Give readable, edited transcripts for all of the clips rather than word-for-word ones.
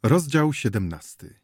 Rozdział 17.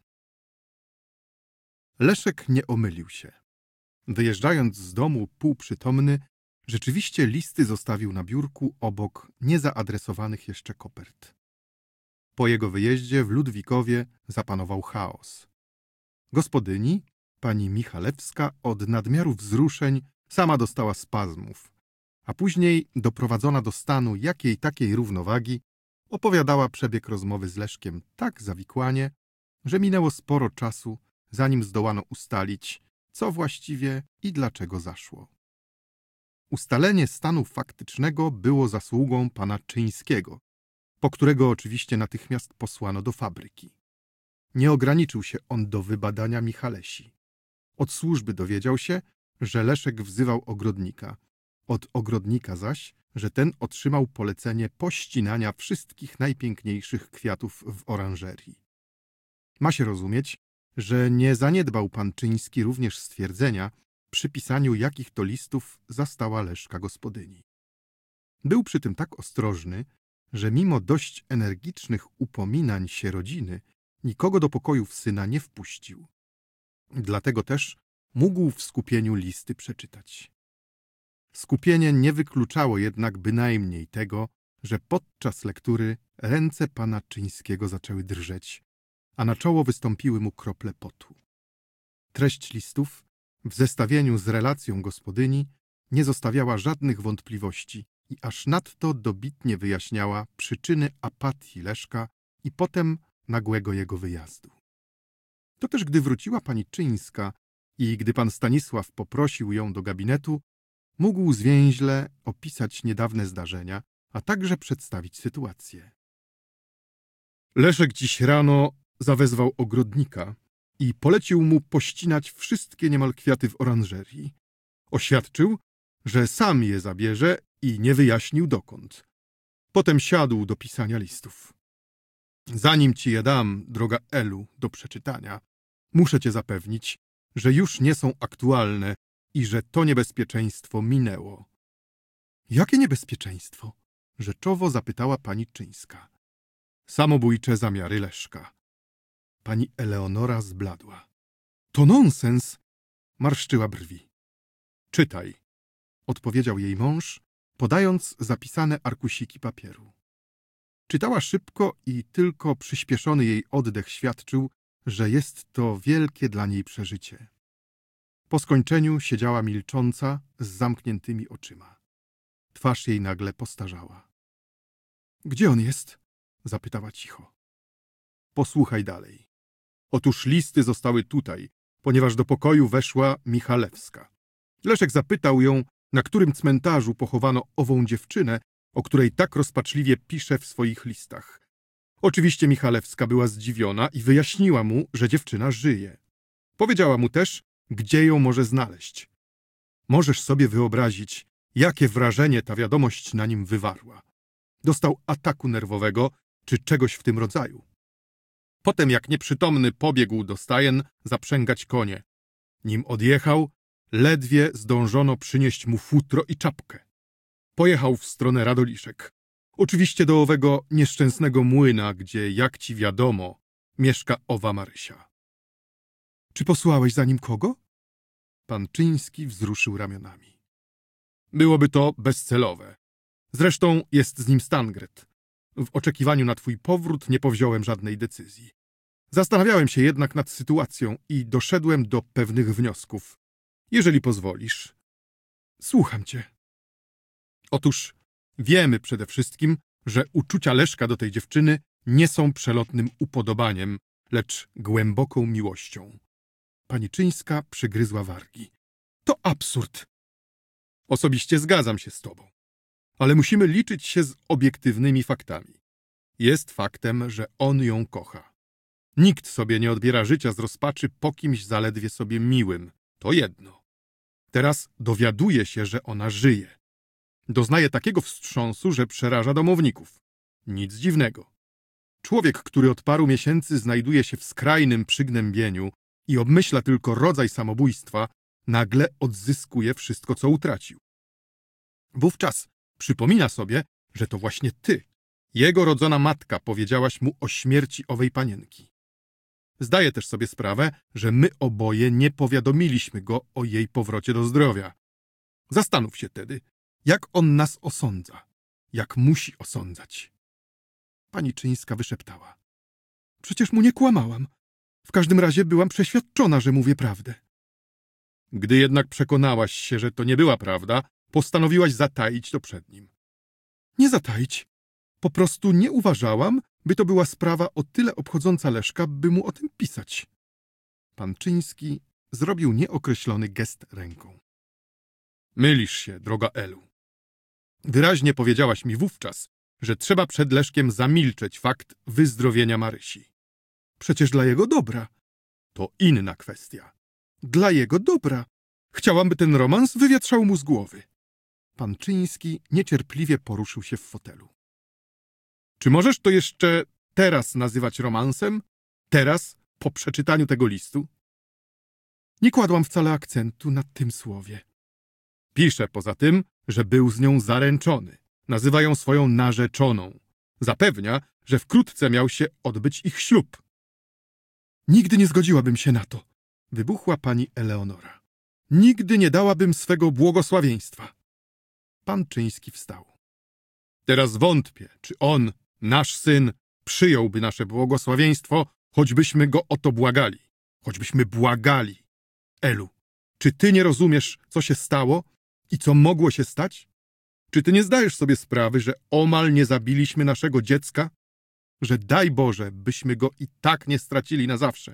Leszek nie omylił się. Wyjeżdżając z domu półprzytomny, rzeczywiście listy zostawił na biurku obok niezaadresowanych jeszcze kopert. Po jego wyjeździe w Ludwikowie zapanował chaos. Gospodyni, pani Michalewska, od nadmiaru wzruszeń sama dostała spazmów, a później, doprowadzona do stanu jakiej takiej równowagi, opowiadała przebieg rozmowy z Leszkiem tak zawikłanie, że minęło sporo czasu, zanim zdołano ustalić, co właściwie i dlaczego zaszło. Ustalenie stanu faktycznego było zasługą pana Czyńskiego, po którego oczywiście natychmiast posłano do fabryki. Nie ograniczył się on do wybadania Michalesi. Od służby dowiedział się, że Leszek wzywał ogrodnika, od ogrodnika zaś, że ten otrzymał polecenie pościnania wszystkich najpiękniejszych kwiatów w oranżerii. Ma się rozumieć, że nie zaniedbał pan Czyński również stwierdzenia, przy pisaniu jakich to listów zastała Leszka gospodyni. Był przy tym tak ostrożny, że mimo dość energicznych upominań się rodziny, nikogo do pokojów syna nie wpuścił. Dlatego też mógł w skupieniu listy przeczytać. Skupienie nie wykluczało jednak bynajmniej tego, że podczas lektury ręce pana Czyńskiego zaczęły drżeć, a na czoło wystąpiły mu krople potu. Treść listów, w zestawieniu z relacją gospodyni, nie zostawiała żadnych wątpliwości i aż nadto dobitnie wyjaśniała przyczyny apatii Leszka i potem nagłego jego wyjazdu. To też gdy wróciła pani Czyńska i gdy pan Stanisław poprosił ją do gabinetu, mógł zwięźle opisać niedawne zdarzenia, a także przedstawić sytuację. Leszek dziś rano zawezwał ogrodnika i polecił mu pościnać wszystkie niemal kwiaty w oranżerii. Oświadczył, że sam je zabierze i nie wyjaśnił dokąd. Potem siadł do pisania listów. Zanim ci je dam, droga Elu, do przeczytania, muszę cię zapewnić, że już nie są aktualne i że to niebezpieczeństwo minęło. Jakie niebezpieczeństwo? Rzeczowo zapytała pani Czyńska. Samobójcze zamiary Leszka. Pani Eleonora zbladła. To nonsens! Marszczyła brwi. Czytaj, odpowiedział jej mąż, podając zapisane arkusiki papieru. Czytała szybko i tylko przyspieszony jej oddech świadczył, że jest to wielkie dla niej przeżycie. Po skończeniu siedziała milcząca, z zamkniętymi oczyma. Twarz jej nagle postarzała. Gdzie on jest? Zapytała cicho. Posłuchaj dalej. Otóż listy zostały tutaj, ponieważ do pokoju weszła Michalewska. Leszek zapytał ją, na którym cmentarzu pochowano ową dziewczynę, o której tak rozpaczliwie pisze w swoich listach. Oczywiście Michalewska była zdziwiona i wyjaśniła mu, że dziewczyna żyje. Powiedziała mu też, gdzie ją może znaleźć. Możesz sobie wyobrazić, jakie wrażenie ta wiadomość na nim wywarła. Dostał ataku nerwowego czy czegoś w tym rodzaju. Potem jak nieprzytomny pobiegł do stajen zaprzęgać konie. Nim odjechał, ledwie zdążono przynieść mu futro i czapkę. Pojechał w stronę Radoliszek. Oczywiście do owego nieszczęsnego młyna, gdzie, jak ci wiadomo, mieszka owa Marysia. Czy posłałeś za nim kogo? Pan Czyński wzruszył ramionami. Byłoby to bezcelowe. Zresztą jest z nim Stangret. W oczekiwaniu na twój powrót nie powziąłem żadnej decyzji. Zastanawiałem się jednak nad sytuacją i doszedłem do pewnych wniosków. Jeżeli pozwolisz. Słucham cię. Otóż wiemy przede wszystkim, że uczucia Leszka do tej dziewczyny nie są przelotnym upodobaniem, lecz głęboką miłością. Pani Czyńska przygryzła wargi. To absurd. Osobiście zgadzam się z tobą. Ale musimy liczyć się z obiektywnymi faktami. Jest faktem, że on ją kocha. Nikt sobie nie odbiera życia z rozpaczy po kimś zaledwie sobie miłym. To jedno. Teraz dowiaduje się, że ona żyje. Doznaje takiego wstrząsu, że przeraża domowników. Nic dziwnego. Człowiek, który od paru miesięcy znajduje się w skrajnym przygnębieniu i obmyśla tylko rodzaj samobójstwa, nagle odzyskuje wszystko, co utracił. Wówczas przypomina sobie, że to właśnie ty, Jego rodzona matka powiedziałaś mu o śmierci owej panienki. Zdaję też sobie sprawę, że my oboje nie powiadomiliśmy go o jej powrocie do zdrowia. Zastanów się tedy, jak on nas osądza, jak musi osądzać. Pani Czyńska wyszeptała. Przecież mu nie kłamałam. W każdym razie byłam przeświadczona, że mówię prawdę. Gdy jednak przekonałaś się, że to nie była prawda, postanowiłaś zataić to przed nim. Nie zataić. Po prostu nie uważałam, by to była sprawa o tyle obchodząca Leszka, by mu o tym pisać. Pan Czyński zrobił nieokreślony gest ręką. Mylisz się, droga Elu. Wyraźnie powiedziałaś mi wówczas, że trzeba przed Leszkiem zamilczeć fakt wyzdrowienia Marysi. Przecież dla jego dobra. To inna kwestia. Dla jego dobra. Chciałam, by ten romans wywietrzał mu z głowy. Pan Czyński niecierpliwie poruszył się w fotelu. Czy możesz to jeszcze teraz nazywać romansem? Teraz, po przeczytaniu tego listu? Nie kładłam wcale akcentu na tym słowie. Pisze poza tym, że był z nią zaręczony. Nazywa ją swoją narzeczoną. Zapewnia, że wkrótce miał się odbyć ich ślub. Nigdy nie zgodziłabym się na to, wybuchła pani Eleonora. Nigdy nie dałabym swego błogosławieństwa. Pan Czyński wstał. Teraz wątpię, czy on, nasz syn, przyjąłby nasze błogosławieństwo, choćbyśmy go o to błagali. Choćbyśmy błagali. Elu, czy ty nie rozumiesz, co się stało i co mogło się stać? Czy ty nie zdajesz sobie sprawy, że omal nie zabiliśmy naszego dziecka? Że daj Boże, byśmy go i tak nie stracili na zawsze.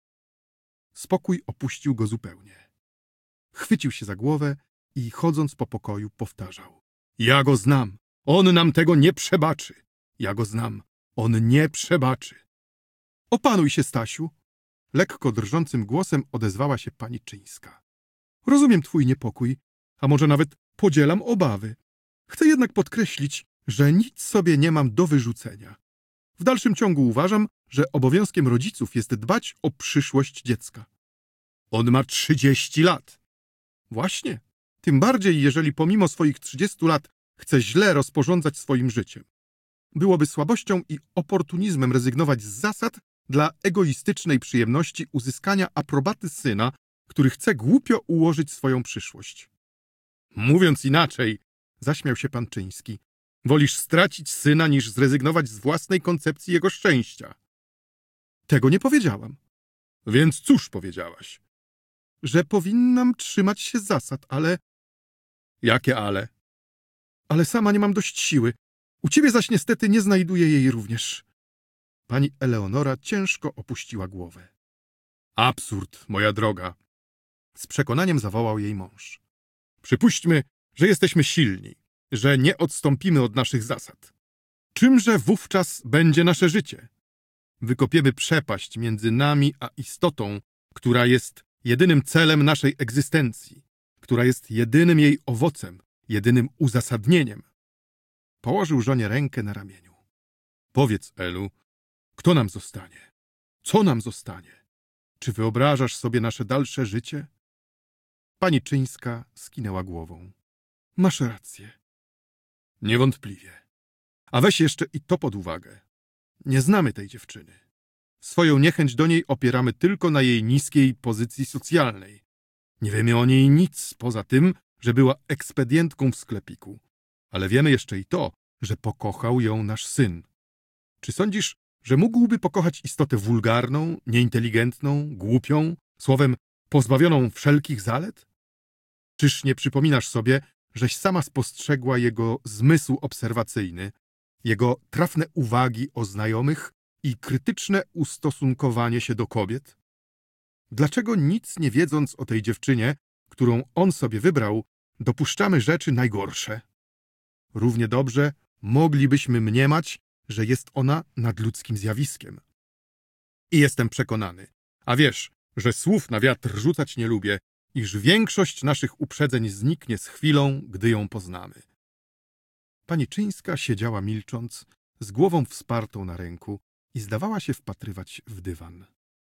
Spokój opuścił go zupełnie. Chwycił się za głowę i chodząc po pokoju powtarzał. Ja go znam. On nam tego nie przebaczy. Ja go znam. On nie przebaczy. Opanuj się, Stasiu. Lekko drżącym głosem odezwała się pani Czyńska. Rozumiem twój niepokój, a może nawet podzielam obawy. Chcę jednak podkreślić, że nic sobie nie mam do wyrzucenia. W dalszym ciągu uważam, że obowiązkiem rodziców jest dbać o przyszłość dziecka. On ma 30 lat. Właśnie. Tym bardziej, jeżeli pomimo swoich 30 lat chce źle rozporządzać swoim życiem. Byłoby słabością i oportunizmem rezygnować z zasad dla egoistycznej przyjemności uzyskania aprobaty syna, który chce głupio ułożyć swoją przyszłość. Mówiąc inaczej, zaśmiał się pan Czyński, wolisz stracić syna, niż zrezygnować z własnej koncepcji jego szczęścia. Tego nie powiedziałam. Więc cóż powiedziałaś? Że powinnam trzymać się zasad, ale... Jakie ale? Ale sama nie mam dość siły. U ciebie zaś niestety nie znajduję jej również. Pani Eleonora ciężko opuściła głowę. Absurd, moja droga. Z przekonaniem zawołał jej mąż. Przypuśćmy, że jesteśmy silni, że nie odstąpimy od naszych zasad. Czymże wówczas będzie nasze życie? Wykopiemy przepaść między nami a istotą, która jest jedynym celem naszej egzystencji, która jest jedynym jej owocem, jedynym uzasadnieniem. Położył żonie rękę na ramieniu. Powiedz, Elu, kto nam zostanie? Co nam zostanie? Czy wyobrażasz sobie nasze dalsze życie? Pani Czyńska skinęła głową. Masz rację. Niewątpliwie. A weź jeszcze i to pod uwagę. Nie znamy tej dziewczyny. Swoją niechęć do niej opieramy tylko na jej niskiej pozycji socjalnej. Nie wiemy o niej nic poza tym, że była ekspedientką w sklepiku. Ale wiemy jeszcze i to, że pokochał ją nasz syn. Czy sądzisz, że mógłby pokochać istotę wulgarną, nieinteligentną, głupią, słowem pozbawioną wszelkich zalet? Czyż nie przypominasz sobie, żeś sama spostrzegła jego zmysł obserwacyjny, jego trafne uwagi o znajomych i krytyczne ustosunkowanie się do kobiet? Dlaczego nic nie wiedząc o tej dziewczynie, którą on sobie wybrał, dopuszczamy rzeczy najgorsze? Równie dobrze moglibyśmy mniemać, że jest ona nadludzkim zjawiskiem. I jestem przekonany, a wiesz, że słów na wiatr rzucać nie lubię, iż większość naszych uprzedzeń zniknie z chwilą, gdy ją poznamy. Pani Czyńska siedziała milcząc, z głową wspartą na ręku i zdawała się wpatrywać w dywan.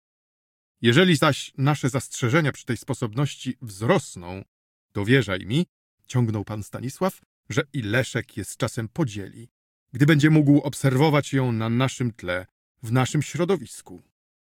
Jeżeli zaś nasze zastrzeżenia przy tej sposobności wzrosną, to wierzaj mi, ciągnął pan Stanisław, że i Leszek je z czasem podzieli gdy będzie mógł obserwować ją na naszym tle, w naszym środowisku.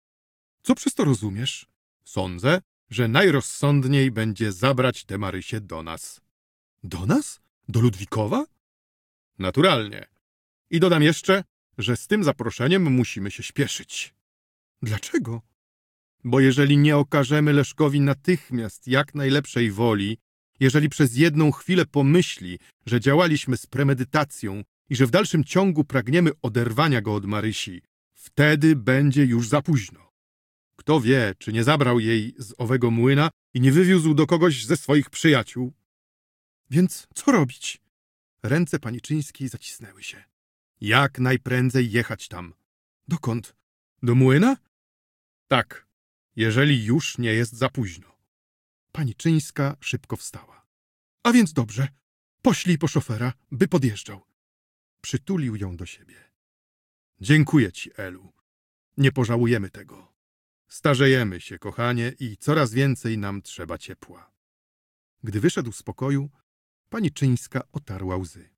Co przez to rozumiesz? Sądzę, że najrozsądniej będzie zabrać tę Marysię do nas. Do nas? Do Ludwikowa? Naturalnie. I dodam jeszcze, że z tym zaproszeniem musimy się śpieszyć. Dlaczego? Bo jeżeli nie okażemy Leszkowi natychmiast jak najlepszej woli, jeżeli przez jedną chwilę pomyśli, że działaliśmy z premedytacją i że w dalszym ciągu pragniemy oderwania go od Marysi, wtedy będzie już za późno. Kto wie, czy nie zabrał jej z owego młyna i nie wywiózł do kogoś ze swoich przyjaciół. Więc co robić? Ręce Paniczyńskiej zacisnęły się. Jak najprędzej jechać tam. Dokąd? Do młyna? Tak, jeżeli już nie jest za późno. Paniczyńska szybko wstała. A więc dobrze, poślij po szofera, by podjeżdżał. Przytulił ją do siebie. Dziękuję ci, Elu. Nie pożałujemy tego. Starzejemy się, kochanie, i coraz więcej nam trzeba ciepła. Gdy wyszedł z pokoju, Paniczyńska otarła łzy.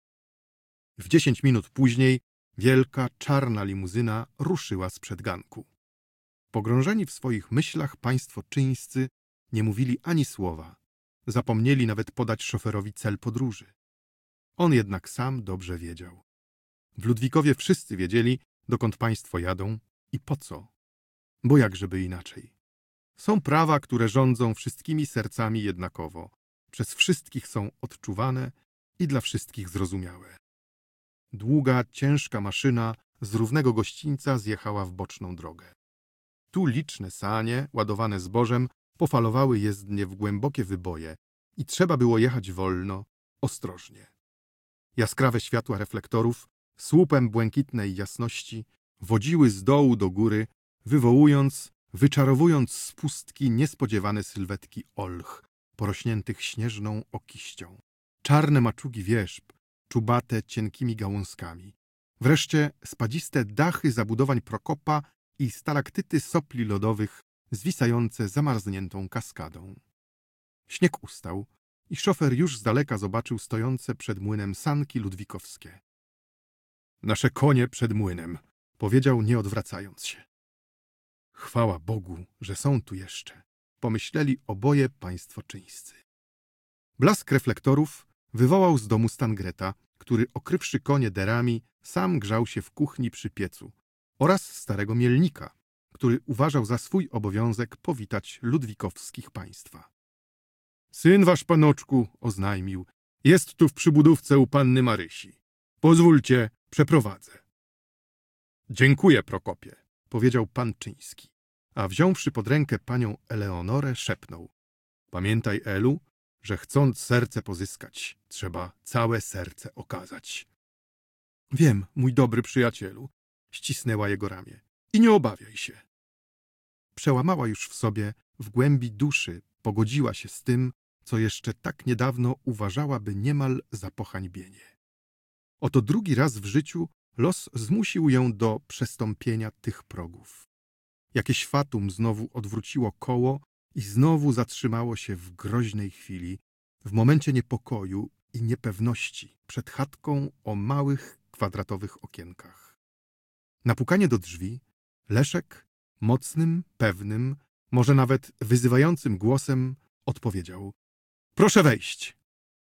W 10 minut później wielka, czarna limuzyna ruszyła sprzed ganku. Pogrążeni w swoich myślach państwo czyńscy nie mówili ani słowa. Zapomnieli nawet podać szoferowi cel podróży. On jednak sam dobrze wiedział. W Ludwikowie wszyscy wiedzieli, dokąd państwo jadą i po co. Bo jakżeby inaczej. Są prawa, które rządzą wszystkimi sercami jednakowo. Przez wszystkich są odczuwane i dla wszystkich zrozumiałe. Długa, ciężka maszyna z równego gościńca zjechała w boczną drogę. Tu liczne sanie, ładowane zbożem, pofalowały jezdnie w głębokie wyboje i trzeba było jechać wolno, ostrożnie. Jaskrawe światła reflektorów, słupem błękitnej jasności, wodziły z dołu do góry, wywołując, wyczarowując z pustki niespodziewane sylwetki olch, porośniętych śnieżną okiścią. Czarne maczugi wierzb, czubate cienkimi gałązkami. Wreszcie spadziste dachy zabudowań Prokopa i stalaktyty sopli lodowych zwisające zamarzniętą kaskadą. Śnieg ustał i szofer już z daleka zobaczył stojące przed młynem sanki ludwikowskie. Nasze konie przed młynem, powiedział, nie odwracając się. Chwała Bogu, że są tu jeszcze, pomyśleli oboje państwo czyńscy. Blask reflektorów wywołał z domu Stangreta, który, okrywszy konie derami, sam grzał się w kuchni przy piecu, oraz starego Mielnika, który uważał za swój obowiązek powitać ludwikowskich państwa. Syn wasz, panoczku, oznajmił, jest tu w przybudówce u panny Marysi. Pozwólcie, przeprowadzę. Dziękuję, Prokopie, powiedział pan Czyński, a wziąwszy pod rękę panią Eleonorę, szepnął. Pamiętaj, Elu, że chcąc serce pozyskać, trzeba całe serce okazać. Wiem, mój dobry przyjacielu, ścisnęła jego ramię. I nie obawiaj się. Przełamała już w sobie, w głębi duszy, pogodziła się z tym, co jeszcze tak niedawno uważałaby niemal za pohańbienie. Oto drugi raz w życiu los zmusił ją do przestąpienia tych progów. Jakieś fatum znowu odwróciło koło i znowu zatrzymało się w groźnej chwili, w momencie niepokoju i niepewności przed chatką o małych, kwadratowych okienkach. Na pukanie do drzwi Leszek mocnym, pewnym, może nawet wyzywającym głosem odpowiedział: proszę wejść.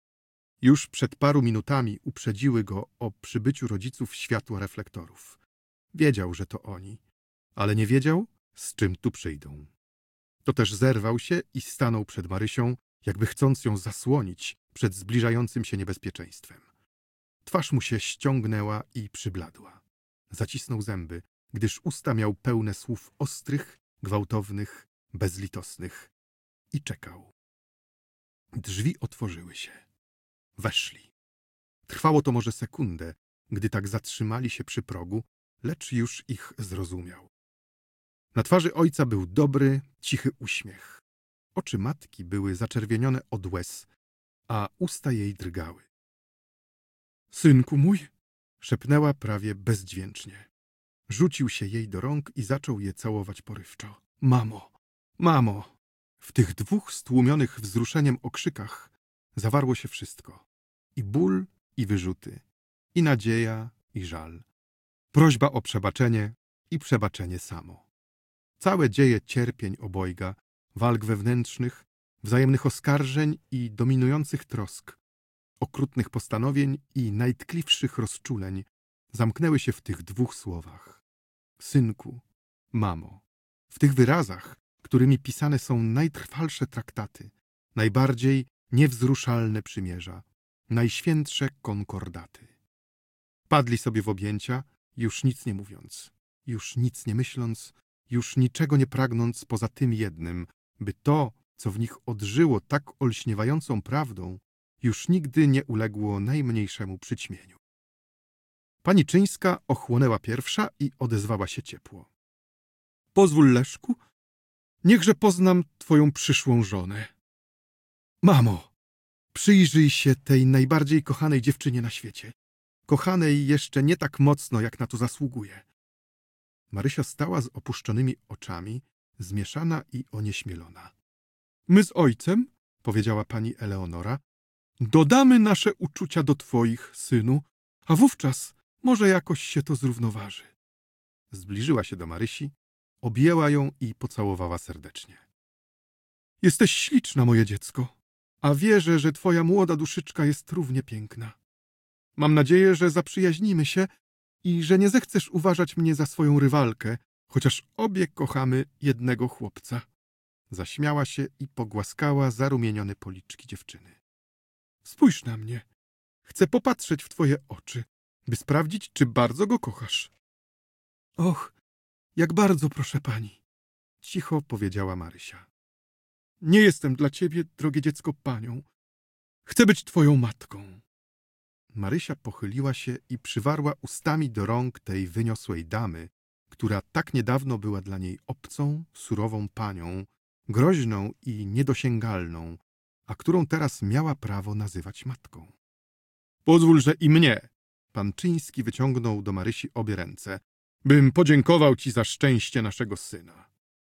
Już przed paru minutami uprzedziły go o przybyciu rodziców światła reflektorów. Wiedział, że to oni, ale nie wiedział, z czym tu przyjdą. To też zerwał się i stanął przed Marysią, jakby chcąc ją zasłonić przed zbliżającym się niebezpieczeństwem. Twarz mu się ściągnęła i przybladła. Zacisnął zęby, gdyż usta miał pełne słów ostrych, gwałtownych, bezlitosnych i czekał. Drzwi otworzyły się. Weszli. Trwało to może sekundę, gdy tak zatrzymali się przy progu, lecz już ich zrozumiał. Na twarzy ojca był dobry, cichy uśmiech. Oczy matki były zaczerwienione od łez, a usta jej drgały. Synku mój, szepnęła prawie bezdźwięcznie. Rzucił się jej do rąk i zaczął je całować porywczo. Mamo, mamo! W tych dwóch stłumionych wzruszeniem okrzykach zawarło się wszystko. I ból, i wyrzuty, i nadzieja, i żal. Prośba o przebaczenie i przebaczenie samo. Całe dzieje cierpień obojga, walk wewnętrznych, wzajemnych oskarżeń i dominujących trosk, okrutnych postanowień i najtkliwszych rozczuleń zamknęły się w tych dwóch słowach. Synku, mamo. W tych wyrazach, którymi pisane są najtrwalsze traktaty, najbardziej niewzruszalne przymierza, najświętsze konkordaty. Padli sobie w objęcia, już nic nie mówiąc, już nic nie myśląc, już niczego nie pragnąc poza tym jednym, by to, co w nich odżyło tak olśniewającą prawdą, już nigdy nie uległo najmniejszemu przyćmieniu. Pani Czyńska ochłonęła pierwsza i odezwała się ciepło. Pozwól, Leszku, niechże poznam twoją przyszłą żonę. Mamo, przyjrzyj się tej najbardziej kochanej dziewczynie na świecie. Kochanej jeszcze nie tak mocno, jak na to zasługuje. Marysia stała z opuszczonymi oczami, zmieszana i onieśmielona. My z ojcem, powiedziała pani Eleonora, dodamy nasze uczucia do twoich, synu, a wówczas może jakoś się to zrównoważy. Zbliżyła się do Marysi, objęła ją i pocałowała serdecznie. Jesteś śliczna, moje dziecko, a wierzę, że twoja młoda duszyczka jest równie piękna. Mam nadzieję, że zaprzyjaźnimy się i że nie zechcesz uważać mnie za swoją rywalkę, chociaż obie kochamy jednego chłopca. Zaśmiała się i pogłaskała zarumienione policzki dziewczyny. Spójrz na mnie. Chcę popatrzeć w twoje oczy, by sprawdzić, czy bardzo go kochasz. Och, jak bardzo, proszę pani, cicho powiedziała Marysia. Nie jestem dla ciebie, drogie dziecko, panią. Chcę być twoją matką. Marysia pochyliła się i przywarła ustami do rąk tej wyniosłej damy, która tak niedawno była dla niej obcą, surową panią, groźną i niedosięgalną, a którą teraz miała prawo nazywać matką. Pozwól, że i mnie, pan Czyński wyciągnął do Marysi obie ręce, bym podziękował ci za szczęście naszego syna.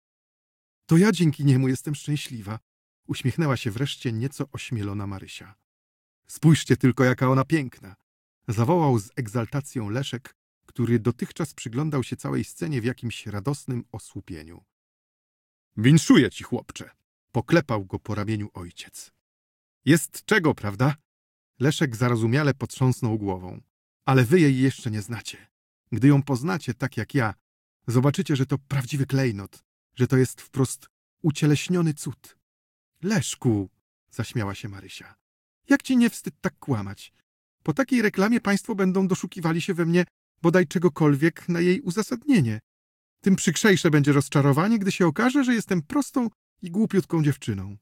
To ja dzięki niemu jestem szczęśliwa, uśmiechnęła się wreszcie nieco ośmielona Marysia. Spójrzcie tylko, jaka ona piękna, zawołał z egzaltacją Leszek, który dotychczas przyglądał się całej scenie w jakimś radosnym osłupieniu. Winszuję ci, chłopcze, poklepał go po ramieniu ojciec. Jest czego, prawda? Leszek zarozumiale potrząsnął głową. Ale wy jej jeszcze nie znacie. Gdy ją poznacie tak jak ja, zobaczycie, że to prawdziwy klejnot, że to jest wprost ucieleśniony cud. Leszku, zaśmiała się Marysia, jak ci nie wstyd tak kłamać? Po takiej reklamie państwo będą doszukiwali się we mnie bodaj czegokolwiek na jej uzasadnienie. Tym przykrzejsze będzie rozczarowanie, gdy się okaże, że jestem prostą i głupiutką dziewczyną.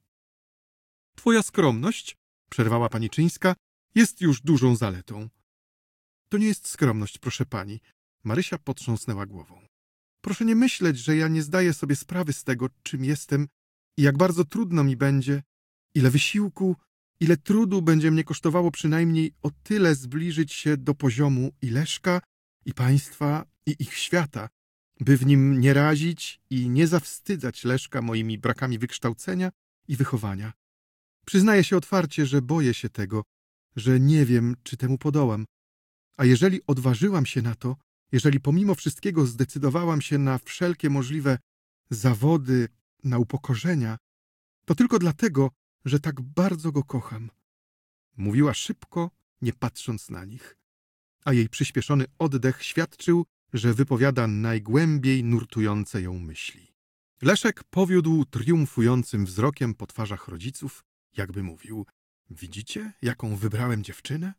Twoja skromność, przerwała pani Czyńska, jest już dużą zaletą. To nie jest skromność, proszę pani. Marysia potrząsnęła głową. Proszę nie myśleć, że ja nie zdaję sobie sprawy z tego, czym jestem i jak bardzo trudno mi będzie, ile wysiłku, ile trudu będzie mnie kosztowało przynajmniej o tyle zbliżyć się do poziomu i Leszka, i państwa, i ich świata, by w nim nie razić i nie zawstydzać Leszka moimi brakami wykształcenia i wychowania. Przyznaję się otwarcie, że boję się tego, że nie wiem, czy temu podołam. A jeżeli odważyłam się na to, jeżeli pomimo wszystkiego zdecydowałam się na wszelkie możliwe zawody, na upokorzenia, to tylko dlatego, że tak bardzo go kocham. Mówiła szybko, nie patrząc na nich, a jej przyspieszony oddech świadczył, że wypowiada najgłębiej nurtujące ją myśli. Leszek powiódł triumfującym wzrokiem po twarzach rodziców, jakby mówił: widzicie, jaką wybrałem dziewczynę?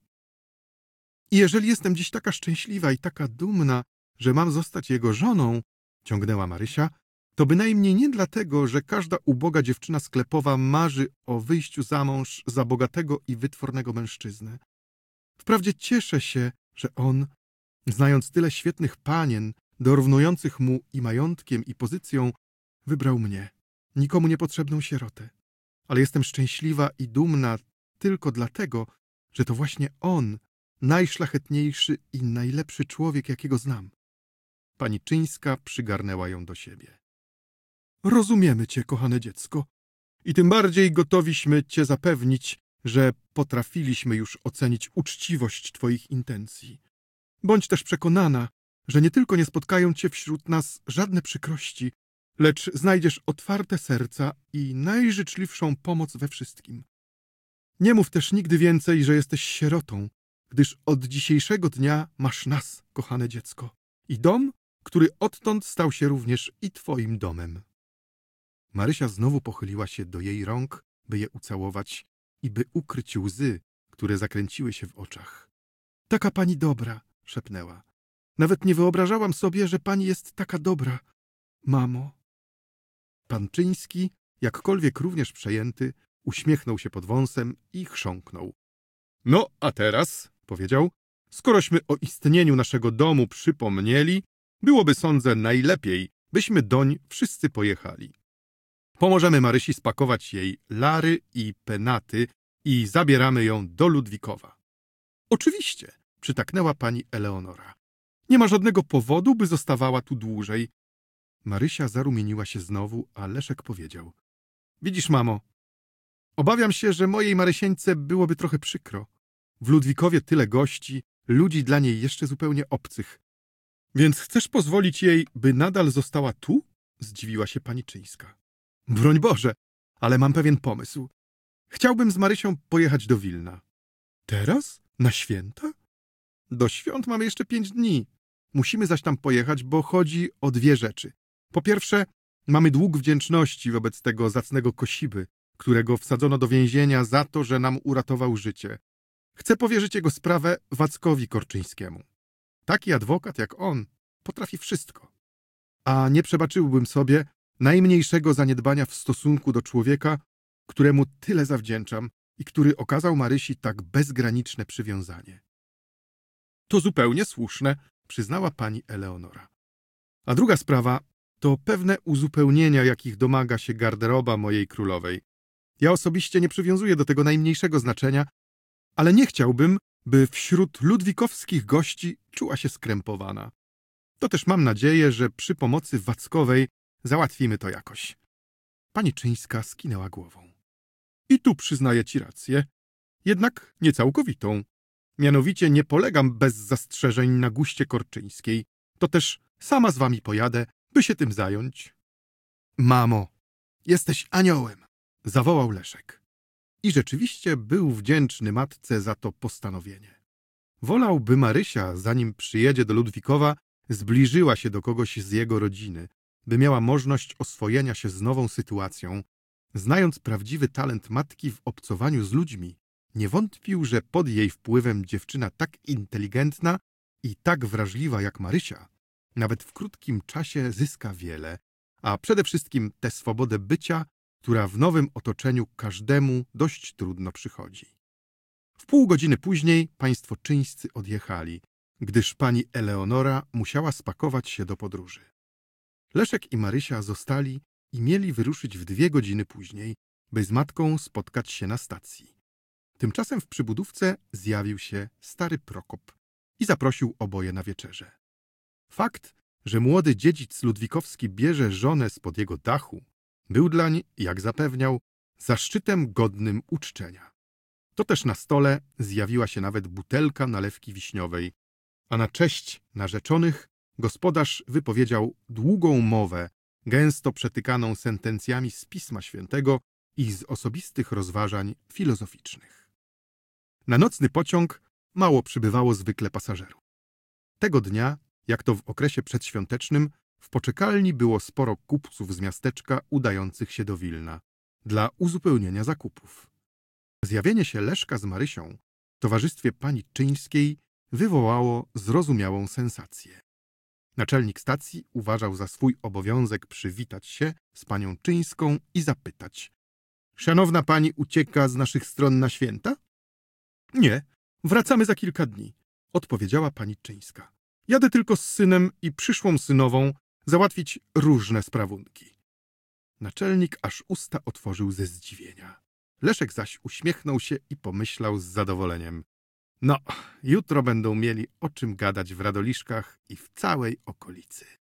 I jeżeli jestem dziś taka szczęśliwa i taka dumna, że mam zostać jego żoną, ciągnęła Marysia, to bynajmniej nie dlatego, że każda uboga dziewczyna sklepowa marzy o wyjściu za mąż za bogatego i wytwornego mężczyznę. Wprawdzie cieszę się, że on, znając tyle świetnych panien, dorównujących mu i majątkiem, i pozycją, wybrał mnie, nikomu niepotrzebną sierotę. Ale jestem szczęśliwa i dumna tylko dlatego, że to właśnie on, najszlachetniejszy i najlepszy człowiek, jakiego znam. Pani Czyńska przygarnęła ją do siebie. Rozumiemy cię, kochane dziecko, i tym bardziej gotowiśmy cię zapewnić, że potrafiliśmy już ocenić uczciwość twoich intencji. Bądź też przekonana, że nie tylko nie spotkają cię wśród nas żadne przykrości, lecz znajdziesz otwarte serca i najżyczliwszą pomoc we wszystkim. Nie mów też nigdy więcej, że jesteś sierotą, gdyż od dzisiejszego dnia masz nas, kochane dziecko, i dom, który odtąd stał się również i twoim domem. Marysia znowu pochyliła się do jej rąk, by je ucałować i by ukryć łzy, które zakręciły się w oczach. Taka pani dobra, szepnęła. Nawet nie wyobrażałam sobie, że pani jest taka dobra, mamo. Pan Czyński, jakkolwiek również przejęty, uśmiechnął się pod wąsem i chrząknął. No, a teraz, powiedział, skorośmy o istnieniu naszego domu przypomnieli, byłoby, sądzę, najlepiej, byśmy doń wszyscy pojechali. Pomożemy Marysi spakować jej lary i penaty i zabieramy ją do Ludwikowa. Oczywiście, przytaknęła pani Eleonora. Nie ma żadnego powodu, by zostawała tu dłużej. Marysia zarumieniła się znowu, a Leszek powiedział. Widzisz, mamo, obawiam się, że mojej Marysieńce byłoby trochę przykro. W Ludwikowie tyle gości, ludzi dla niej jeszcze zupełnie obcych. Więc chcesz pozwolić jej, by nadal została tu? Zdziwiła się pani Czyńska. Broń Boże, ale mam pewien pomysł. Chciałbym z Marysią pojechać do Wilna. Teraz? Na święta? Do świąt mamy jeszcze 5 dni. Musimy zaś tam pojechać, bo chodzi o 2 rzeczy. Po pierwsze, mamy dług wdzięczności wobec tego zacnego Kosiby, którego wsadzono do więzienia za to, że nam uratował życie. Chcę powierzyć jego sprawę Wackowi Korczyńskiemu. Taki adwokat jak on potrafi wszystko. A nie przebaczyłbym sobie najmniejszego zaniedbania w stosunku do człowieka, któremu tyle zawdzięczam i który okazał Marysi tak bezgraniczne przywiązanie. To zupełnie słuszne, przyznała pani Eleonora. A druga sprawa to pewne uzupełnienia, jakich domaga się garderoba mojej królowej. Ja osobiście nie przywiązuję do tego najmniejszego znaczenia, ale nie chciałbym, by wśród ludwikowskich gości czuła się skrępowana. To też mam nadzieję, że przy pomocy Wackowej załatwimy to jakoś. Pani Czyńska skinęła głową. I tu przyznaję ci rację, jednak niecałkowitą. Mianowicie nie polegam bez zastrzeżeń na guście Korczyńskiej. To też sama z wami pojadę, by się tym zająć. Mamo, jesteś aniołem, zawołał Leszek. I rzeczywiście był wdzięczny matce za to postanowienie. Wolał, by Marysia, zanim przyjedzie do Ludwikowa, zbliżyła się do kogoś z jego rodziny, by miała możliwość oswojenia się z nową sytuacją. Znając prawdziwy talent matki w obcowaniu z ludźmi, nie wątpił, że pod jej wpływem dziewczyna tak inteligentna i tak wrażliwa jak Marysia, nawet w krótkim czasie zyska wiele, a przede wszystkim tę swobodę bycia, która w nowym otoczeniu każdemu dość trudno przychodzi. W pół godziny później państwo Czyńscy odjechali, gdyż pani Eleonora musiała spakować się do podróży. Leszek i Marysia zostali i mieli wyruszyć w 2 godziny później, by z matką spotkać się na stacji. Tymczasem w przybudówce zjawił się stary Prokop i zaprosił oboje na wieczerzę. Fakt, że młody dziedzic ludwikowski bierze żonę spod jego dachu, był dlań, jak zapewniał, zaszczytem godnym uczczenia. To też na stole zjawiła się nawet butelka nalewki wiśniowej, a na cześć narzeczonych gospodarz wypowiedział długą mowę, gęsto przetykaną sentencjami z Pisma Świętego i z osobistych rozważań filozoficznych. Na nocny pociąg mało przybywało zwykle pasażerów. Tego dnia, jak to w okresie przedświątecznym, w poczekalni było sporo kupców z miasteczka udających się do Wilna dla uzupełnienia zakupów. Zjawienie się Leszka z Marysią w towarzystwie pani Czyńskiej wywołało zrozumiałą sensację. Naczelnik stacji uważał za swój obowiązek przywitać się z panią Czyńską i zapytać: Szanowna pani ucieka z naszych stron na święta? Nie, wracamy za kilka dni, odpowiedziała pani Czyńska. Jadę tylko z synem i przyszłą synową załatwić różne sprawunki. Naczelnik aż usta otworzył ze zdziwienia. Leszek zaś uśmiechnął się i pomyślał z zadowoleniem: no, jutro będą mieli o czym gadać w Radoliszkach i w całej okolicy.